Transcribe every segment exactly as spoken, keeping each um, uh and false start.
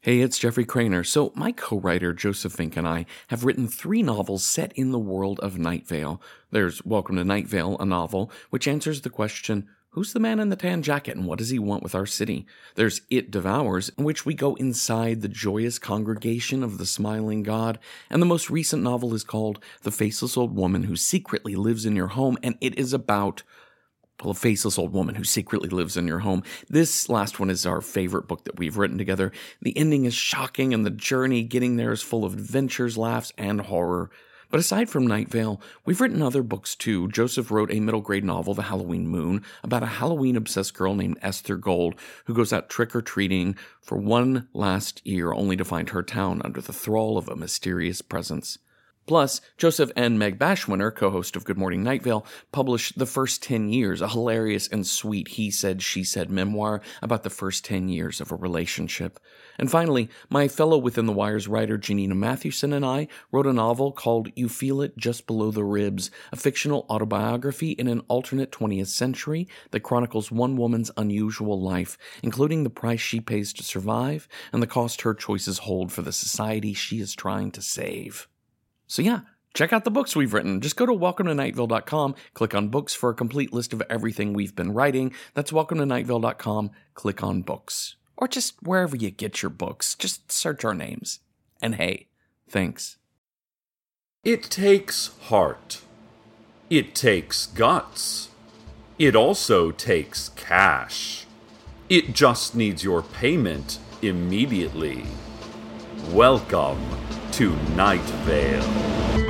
Hey, it's Jeffrey Craner. So, my co-writer Joseph Fink and I have written three novels set in the world of Night Vale. There's Welcome to Night Vale, a novel which answers the question, who's the man in the tan jacket and what does he want with our city? There's It Devours, in which we go inside the joyous congregation of the smiling god. And the most recent novel is called The Faceless Old Woman Who Secretly Lives in Your Home, and it is about well, a faceless old woman who secretly lives in your home. This last one is our favorite book that we've written together. The ending is shocking, and the journey getting there is full of adventures, laughs, and horror. But aside from Night Vale, we've written other books too. Joseph wrote a middle-grade novel, The Halloween Moon, about a Halloween-obsessed girl named Esther Gold who goes out trick-or-treating for one last year only to find her town under the thrall of a mysterious presence. Plus, Joseph and Meg Bashwinner, co-host of Good Morning Night Vale, published The First Ten Years, a hilarious and sweet he-said-she-said memoir about the first ten years of a relationship. And finally, my fellow Within the Wires writer Janina Mathewson and I wrote a novel called You Feel It Just Below the Ribs, a fictional autobiography in an alternate twentieth century that chronicles one woman's unusual life, including the price she pays to survive and the cost her choices hold for the society she is trying to save. So yeah, check out the books we've written. Just go to welcome to night vale dot com, click on books for a complete list of everything we've been writing. That's welcome to night vale dot com, click on books. Or just wherever you get your books, just search our names. And hey, thanks. It takes heart. It takes guts. It also takes cash. It just needs your payment immediately. Welcome to Night Vale.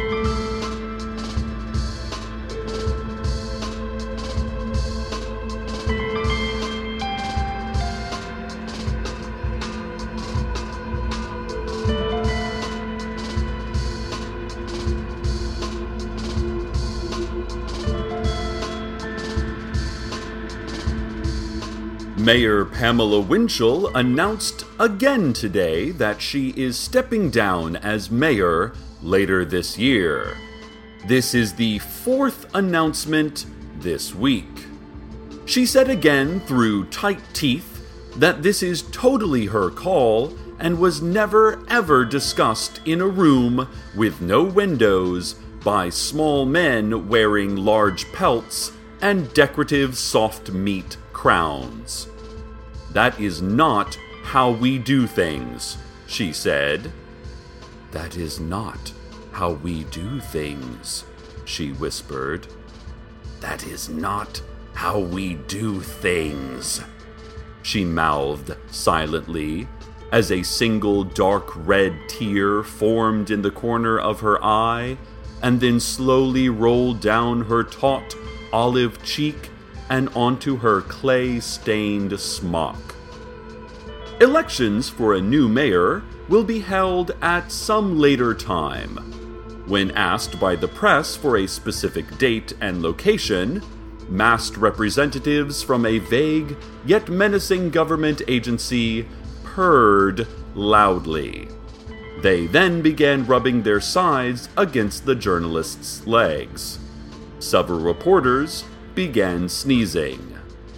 Mayor Pamela Winchell announced again today that she is stepping down as mayor later this year. This is the fourth announcement this week. She said again through tight teeth that this is totally her call and was never ever discussed in a room with no windows by small men wearing large pelts and decorative soft meat crowns. That is not how we do things, she said. That is not how we do things, she whispered. That is not how we do things, she mouthed silently, as a single dark red tear formed in the corner of her eye and then slowly rolled down her taut olive cheek and onto her clay-stained smock. Elections for a new mayor will be held at some later time. When asked by the press for a specific date and location, masked representatives from a vague yet menacing government agency purred loudly. They then began rubbing their sides against the journalists' legs. Several reporters began sneezing.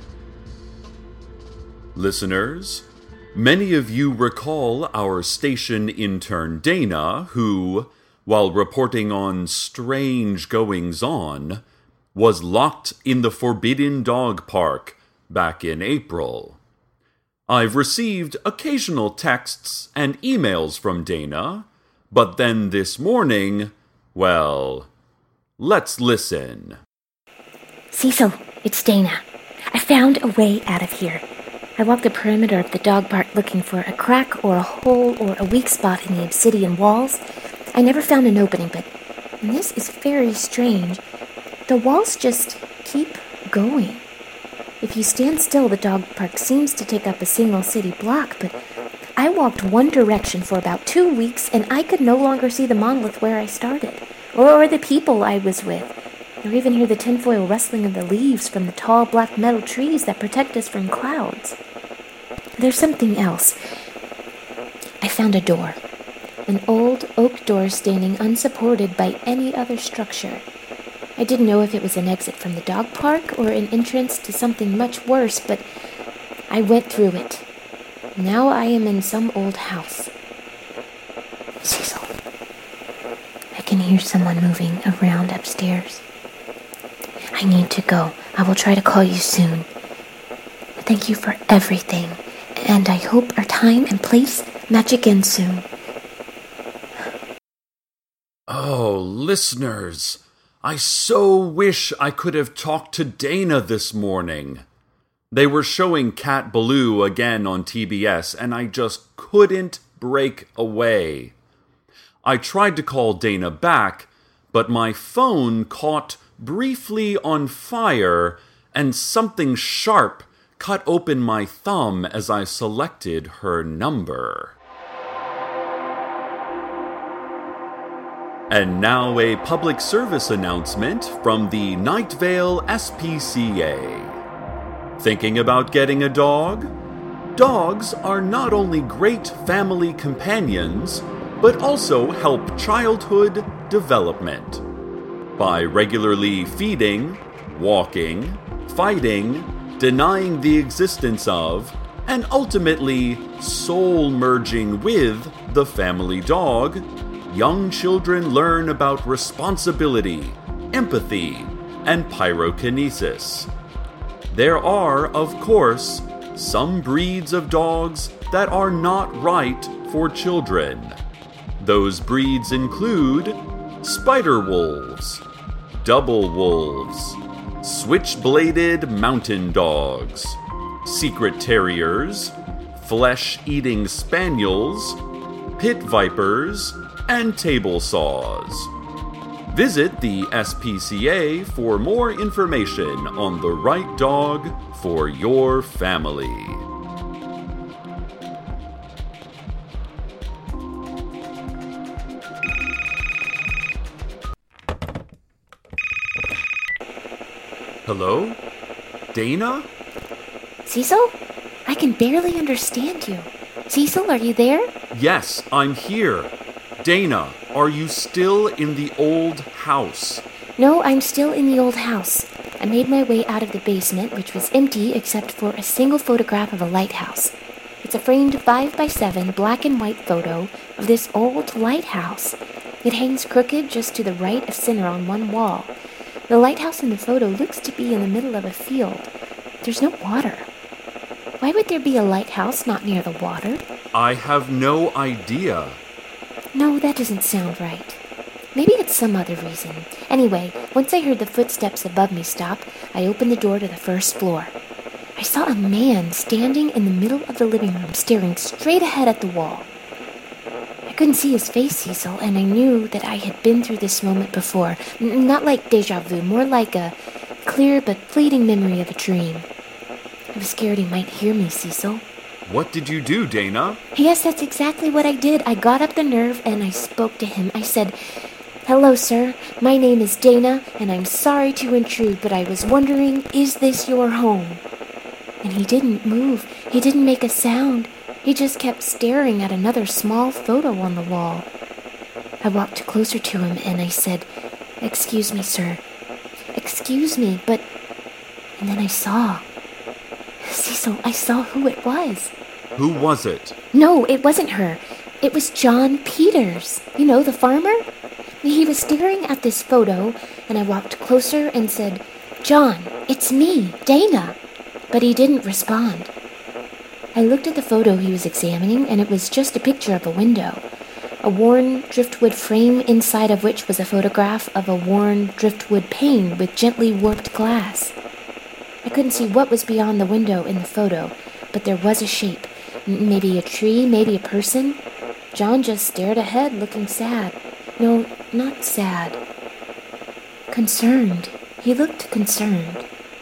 Listeners, many of you recall our station intern Dana, who, while reporting on strange goings-on, was locked in the Forbidden Dog Park back in April. I've received occasional texts and emails from Dana, but then this morning, well, let's listen. Cecil, it's Dana. I found a way out of here. I walked the perimeter of the dog park looking for a crack or a hole or a weak spot in the obsidian walls. I never found an opening, but this is very strange. The walls just keep going. If you stand still, the dog park seems to take up a single city block, but I walked one direction for about two weeks, and I could no longer see the monolith where I started, or the people I was with, or even hear the tinfoil rustling of the leaves from the tall black metal trees that protect us from clouds. There's something else. I found a door. An old oak door standing unsupported by any other structure. I didn't know if it was an exit from the dog park or an entrance to something much worse, but I went through it. Now I am in some old house. Cecil, I can hear someone moving around upstairs. I need to go. I will try to call you soon. Thank you for everything, and I hope our time and place match again soon. Oh, listeners, I so wish I could have talked to Dana this morning. They were showing Cat Ballou again on T B S, and I just couldn't break away. I tried to call Dana back, but my phone caught briefly on fire, and something sharp cut open my thumb as I selected her number. And now a public service announcement from the Night Vale S P C A. Thinking about getting a dog? Dogs are not only great family companions, but also help childhood development. By regularly feeding, walking, fighting, denying the existence of, and ultimately soul-merging with the family dog, young children learn about responsibility, empathy, and pyrokinesis. There are, of course, some breeds of dogs that are not right for children. Those breeds include spider wolves, double wolves, switch-bladed mountain dogs, secret terriers, flesh-eating spaniels, pit vipers, and table saws. Visit the S P C A for more information on the right dog for your family. Hello? Dana? Cecil? I can barely understand you. Cecil, are you there? Yes, I'm here. Dana, are you still in the old house? No, I'm still in the old house. I made my way out of the basement, which was empty except for a single photograph of a lighthouse. It's a framed five by seven black and white photo of this old lighthouse. It hangs crooked just to the right of center on one wall. The lighthouse in the photo looks to be in the middle of a field. There's no water. Why would there be a lighthouse not near the water? I have no idea. No, that doesn't sound right. Maybe it's some other reason. Anyway, once I heard the footsteps above me stop, I opened the door to the first floor. I saw a man standing in the middle of the living room, staring straight ahead at the wall. I couldn't see his face, Cecil, and I knew that I had been through this moment before. N- not like deja vu, more like a clear but fleeting memory of a dream. I was scared he might hear me, Cecil. What did you do, Dana? Yes, that's exactly what I did. I got up the nerve and I spoke to him. I said, "Hello, sir. My name is Dana, and I'm sorry to intrude, but I was wondering, is this your home?" And he didn't move. He didn't make a sound. He just kept staring at another small photo on the wall. I walked closer to him and I said, "Excuse me, sir. Excuse me, but..." And then I saw. Cecil, I saw who it was. Who was it? No, it wasn't her. It was John Peters. You know, the farmer? He was staring at this photo, and I walked closer and said, "John, it's me, Dana." But he didn't respond. I looked at the photo he was examining, and it was just a picture of a window. A worn driftwood frame inside of which was a photograph of a worn driftwood pane with gently warped glass. I couldn't see what was beyond the window in the photo, but there was a shape. M- maybe a tree, maybe a person. John just stared ahead, looking sad. No, not sad. Concerned. He looked concerned.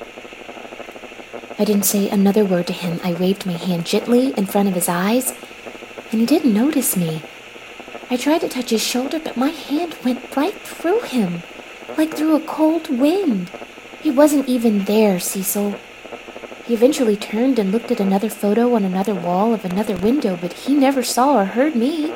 I didn't say another word to him. I waved my hand gently in front of his eyes, and he didn't notice me. I tried to touch his shoulder, but my hand went right through him, like through a cold wind. He wasn't even there, Cecil. He eventually turned and looked at another photo on another wall of another window, but he never saw or heard me.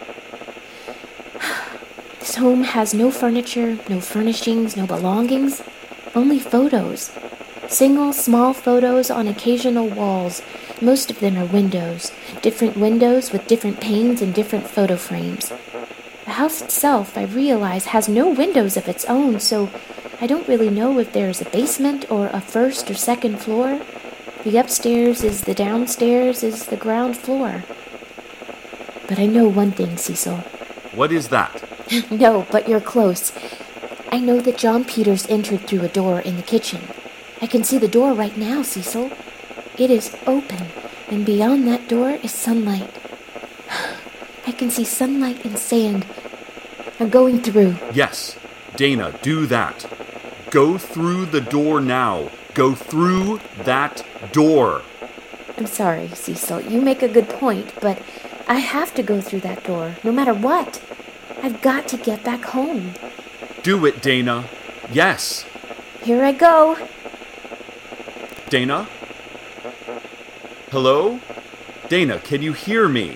This home has no furniture, no furnishings, no belongings, only photos. Single, small photos on occasional walls. Most of them are windows, different windows with different panes and different photo frames. The house itself, I realize, has no windows of its own, so I don't really know if there is a basement or a first or second floor. The upstairs is the downstairs is the ground floor. But I know one thing, Cecil. What is that? No, but you're close. I know that John Peters entered through a door in the kitchen. I can see the door right now, Cecil. It is open, and beyond that door is sunlight. I can see sunlight and sand. I'm going through. Yes, Dana, do that. Go through the door now. Go through that door. I'm sorry, Cecil. You make a good point, but I have to go through that door, no matter what. I've got to get back home. Do it, Dana. Yes. Here I go. Dana? Hello? Dana, can you hear me?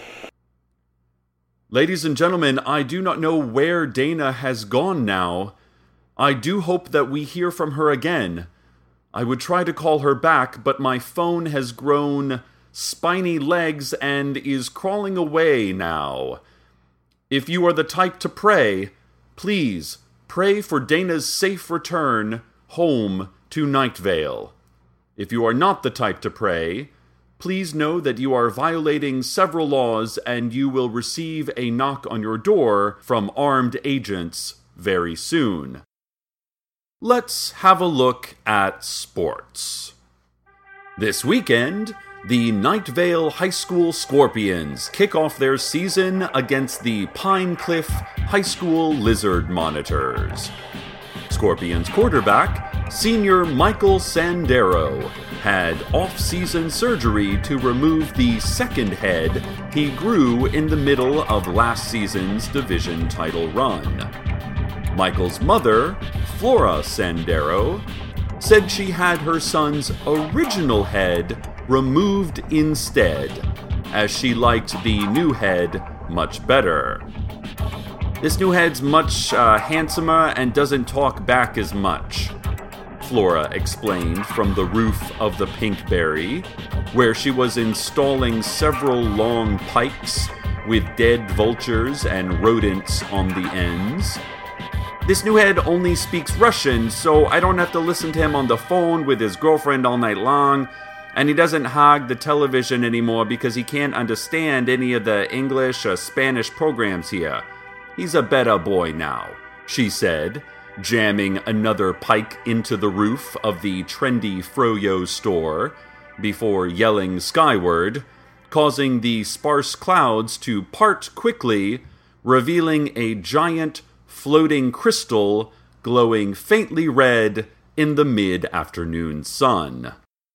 Ladies and gentlemen, I do not know where Dana has gone now. I do hope that we hear from her again. I would try to call her back, but my phone has grown spiny legs and is crawling away now. If you are the type to pray, please pray for Dana's safe return home to Night Vale. If you are not the type to pray, please know that you are violating several laws and you will receive a knock on your door from armed agents very soon. Let's have a look at sports. This weekend, the Night Vale High School Scorpions kick off their season against the Pine Cliff High School Lizard Monitors. Scorpions quarterback, senior Michael Sandero, had off-season surgery to remove the second head he grew in the middle of last season's division title run. Michael's mother, Flora Sandero, said she had her son's original head removed instead, as she liked the new head much better. This new head's much uh, handsomer and doesn't talk back as much, Flora explained from the roof of the Pinkberry, where she was installing several long pikes with dead vultures and rodents on the ends. This new head only speaks Russian, so I don't have to listen to him on the phone with his girlfriend all night long, and he doesn't hog the television anymore because he can't understand any of the English or Spanish programs here. He's a better boy now, she said, jamming another pike into the roof of the trendy Froyo store before yelling skyward, causing the sparse clouds to part quickly, revealing a giant floating crystal glowing faintly red in the mid-afternoon sun.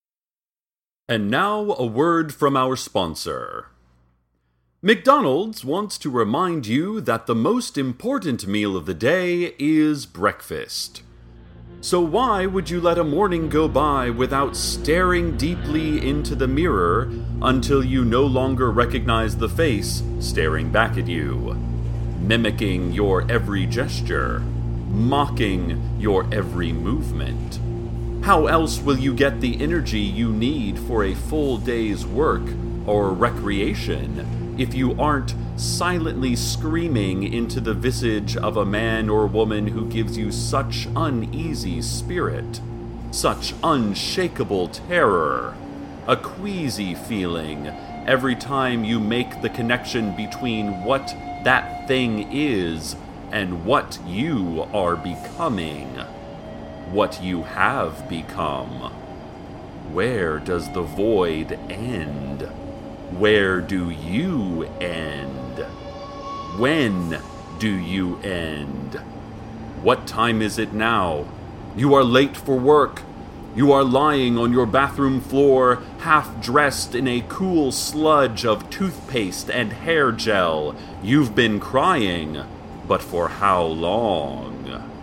And now a word from our sponsor. McDonald's wants to remind you that the most important meal of the day is breakfast. So why would you let a morning go by without staring deeply into the mirror until you no longer recognize the face staring back at you, mimicking your every gesture, mocking your every movement? How else will you get the energy you need for a full day's work or recreation if you aren't silently screaming into the visage of a man or woman who gives you such uneasy spirit, such unshakable terror, a queasy feeling every time you make the connection between what that thing is and what you are becoming, what you have become? Where does the void end? Where do you end? When do you end? What time is it now? You are late for work. You are lying on your bathroom floor, half dressed in a cool sludge of toothpaste and hair gel. You've been crying, but for how long?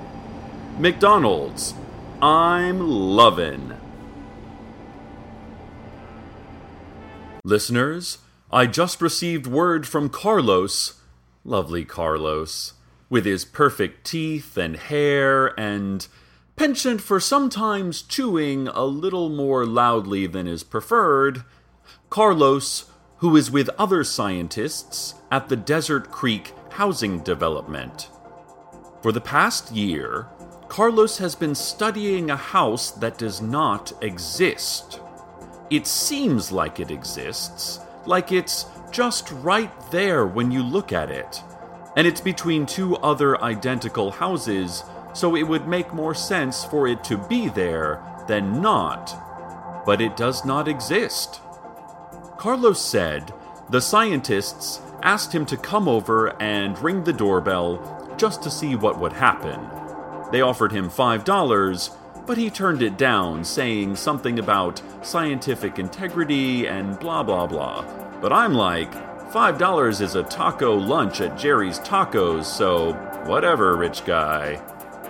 McDonald's, I'm lovin'. Listeners, I just received word from Carlos, lovely Carlos, with his perfect teeth and hair and penchant for sometimes chewing a little more loudly than is preferred. Carlos, who is with other scientists at the Desert Creek housing development. For the past year, Carlos has been studying a house that does not exist. It seems like it exists, like it's just right there when you look at it, and it's between two other identical houses, so it would make more sense for it to be there than not. But it does not exist. Carlos said the scientists asked him to come over and ring the doorbell just to see what would happen. They offered him five dollars, but he turned it down, saying something about scientific integrity and blah blah blah. But I'm like, five dollars is a taco lunch at Jerry's Tacos, so whatever, rich guy.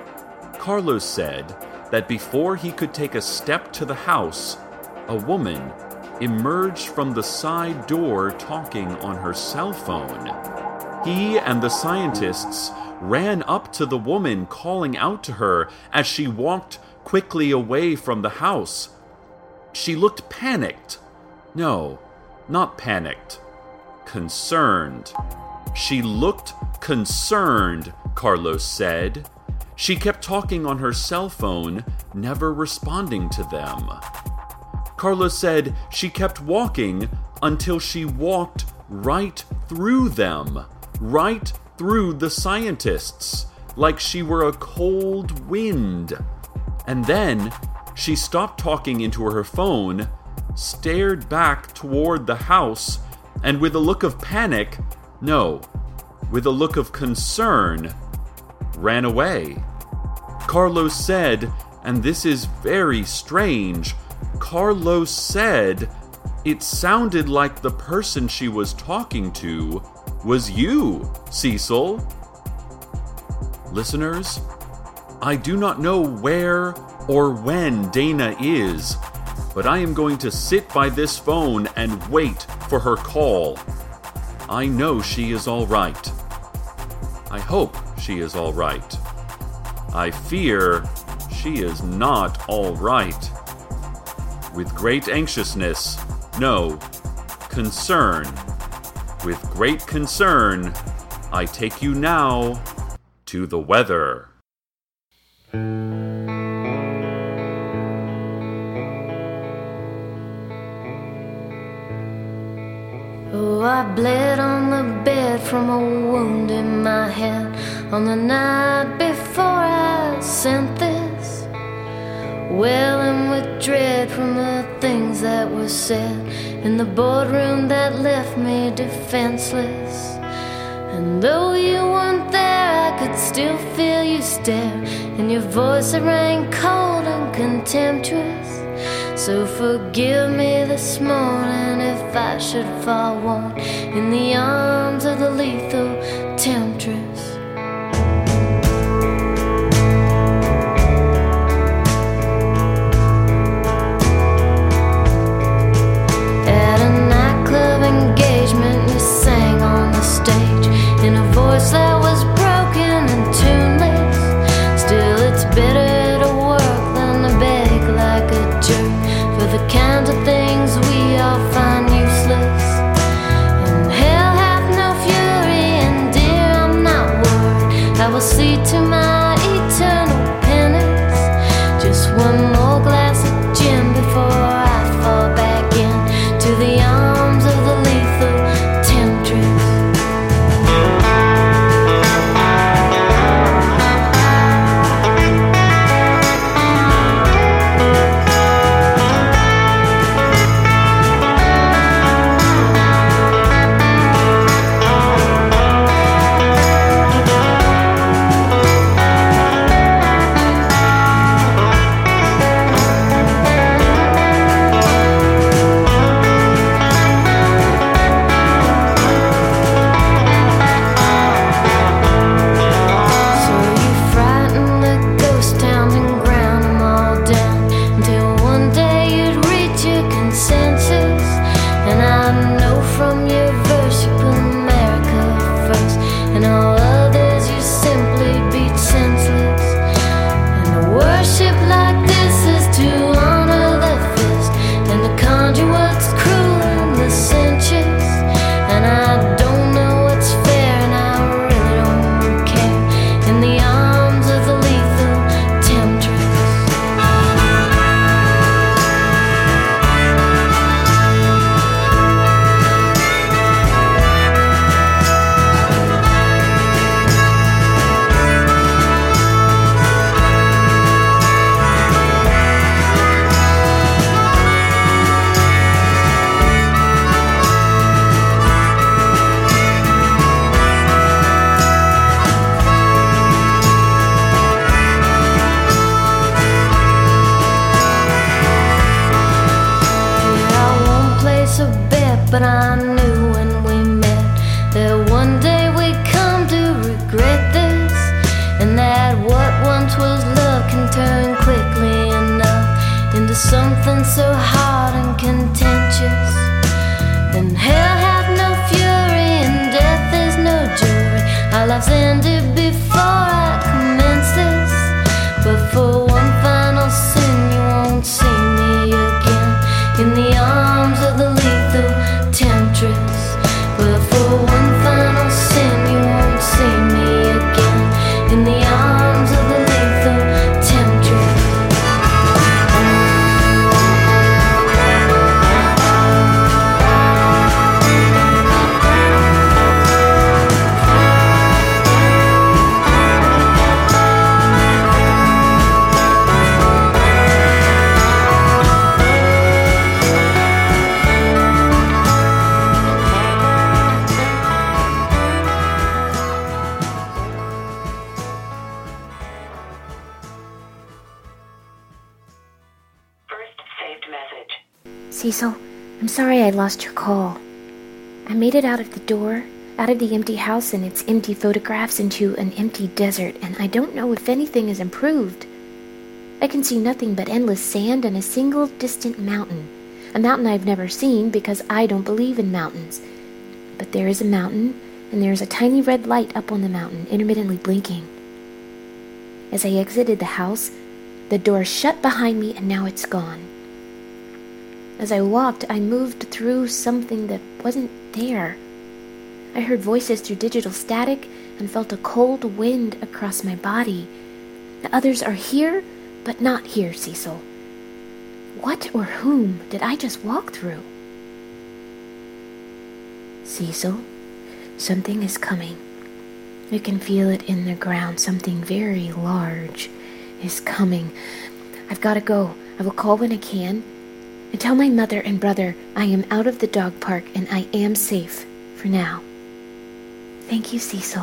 Carlos said that before he could take a step to the house, a woman emerged from the side door talking on her cell phone. He and the scientists ran up to the woman, calling out to her as she walked quickly away from the house. She looked panicked. No, not panicked. Concerned. She looked concerned, Carlos said. She kept talking on her cell phone, never responding to them. Carlos said she kept walking until she walked right through them, right through the scientists, like she were a cold wind. And then she stopped talking into her phone, stared back toward the house, and with a look of panic, no, with a look of concern, ran away. Carlos said, and this is very strange, Carlos said it sounded like the person she was talking to was you, Cecil. Listeners, I do not know where or when Dana is, but I am going to sit by this phone and wait for her call. I know she is all right. I hope she is all right. I fear she is not all right. With great anxiousness, no, concern. With great concern, I take you now to the weather. Oh, I bled on the bed from a wound in my head on the night before I sent this, welling with dread from the things that were said in the boardroom that left me defenseless. And though you weren't there, I could still feel you stare, and your voice that rang cold and contemptuous. So forgive me this morning if I should fall warm in the arms of the lethal temptress. At a nightclub engagement, you sang on the stage in a voice that was broken and tuneless. Still, it's better to work than to beg like a jerk for the kinds of things we all find useless. And hell hath no fury, and dear, I'm not worried. I will see to my eternal penance. Just one more glass of gin before I fall back in to the arms of the lethal temptress. lives ended before I commenced this. But for one final sin, you won't see me again in the arms of the lethal temptress. But for one final sin, you won't see me again in the arms of the lethal temptress. Cecil, I'm sorry I lost your call. I made it out of the door, out of the empty house and its empty photographs into an empty desert, and I don't know if anything has improved. I can see nothing but endless sand and a single distant mountain. A mountain I've never seen because I don't believe in mountains. But there is a mountain, and there is a tiny red light up on the mountain, intermittently blinking. As I exited the house, the door shut behind me and now it's gone. As I walked, I moved through something that wasn't there. I heard voices through digital static and felt a cold wind across my body. The others are here, but not here, Cecil. What or whom did I just walk through? Cecil, something is coming. I can feel it in the ground. Something very large is coming. I've got to go. I will call when I can. And tell my mother and brother I am out of the dog park and I am safe for now. Thank you, Cecil.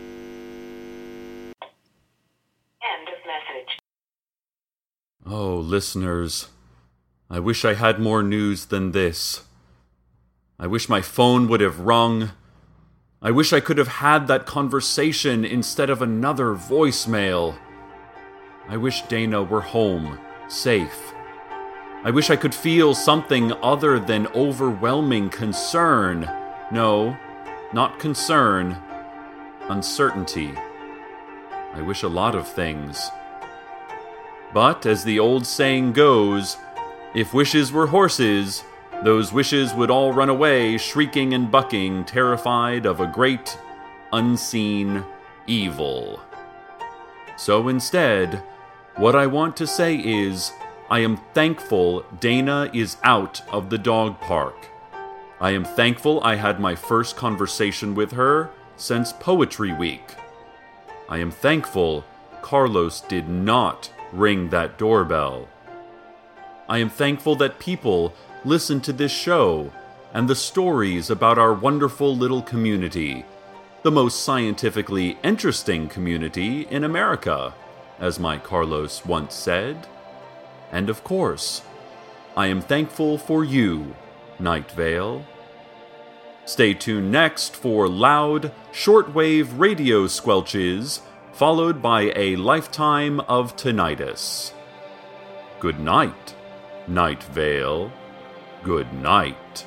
End of message. Oh, listeners, I wish I had more news than this. I wish my phone would have rung. I wish I could have had that conversation instead of another voicemail. I wish Dana were home, safe. I wish I could feel something other than overwhelming concern. No, not concern. Uncertainty. I wish a lot of things. But, as the old saying goes, if wishes were horses, those wishes would all run away, shrieking and bucking, terrified of a great, unseen evil. So instead, what I want to say is, I am thankful Dana is out of the dog park. I am thankful I had my first conversation with her since Poetry Week. I am thankful Carlos did not ring that doorbell. I am thankful that people listen to this show and the stories about our wonderful little community, the most scientifically interesting community in America, as my Carlos once said. And of course, I am thankful for you, Night Vale. Stay tuned next for loud, shortwave radio squelches, followed by a lifetime of tinnitus. Good night, Night Vale. Good night.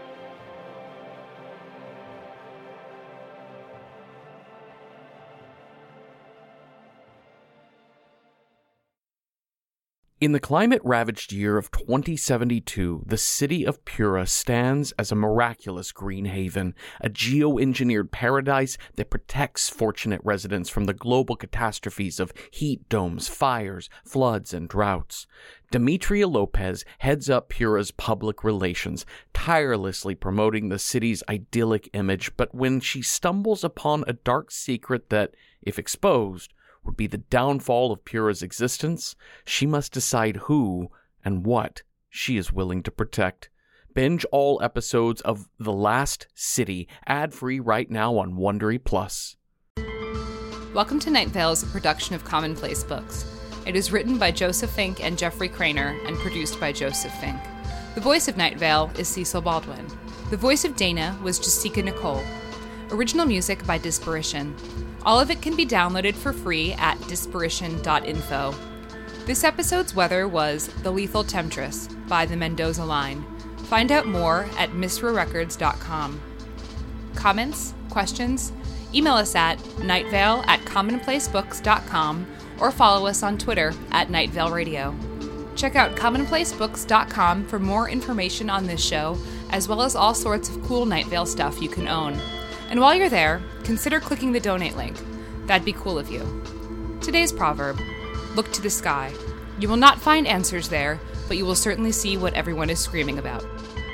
In the climate-ravaged year of twenty seventy-two, the city of Pura stands as a miraculous green haven, a geo-engineered paradise that protects fortunate residents from the global catastrophes of heat domes, fires, floods, and droughts. Demetria Lopez heads up Pura's public relations, tirelessly promoting the city's idyllic image, but when she stumbles upon a dark secret that, if exposed, would be the downfall of Pura's existence, she must decide who and what she is willing to protect. Binge all episodes of The Last City, ad-free right now on Wondery Plus. Welcome to Night Vale is a production of Commonplace Books. It is written by Joseph Fink and Jeffrey Craner and produced by Joseph Fink. The voice of Night Vale is Cecil Baldwin. The voice of Dana was Jessica Nicole. Original music by Disparition. All of it can be downloaded for free at disparition dot info. This episode's weather was The Lethal Temptress by the Mendoza Line. Find out more at misra records dot com. Comments? Questions? Email us at nightvale at commonplacebooks dot com or follow us on Twitter at Night Vale Radio. Check out commonplace books dot com for more information on this show, as well as all sorts of cool Night Vale stuff you can own. And while you're there, consider clicking the donate link. That'd be cool of you. Today's proverb: look to the sky. You will not find answers there, but you will certainly see what everyone is screaming about.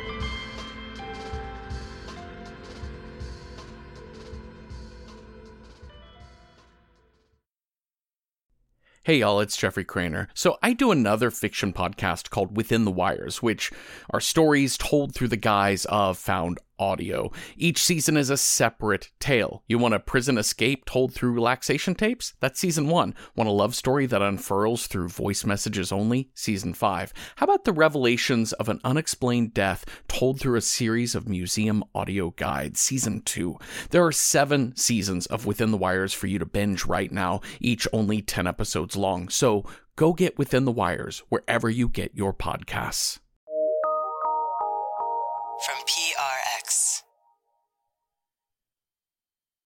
Hey y'all, it's Jeffrey Craner. So I do another fiction podcast called Within the Wires, which are stories told through the guise of found audio. Each season is a separate tale. You want a prison escape told through relaxation tapes? That's season one. Want a love story that unfurls through voice messages only? Season five. How about the revelations of an unexplained death told through a series of museum audio guides? Season two. There are seven seasons of Within the Wires for you to binge right now, each only ten episodes long. So go get Within the Wires wherever you get your podcasts. From P R X.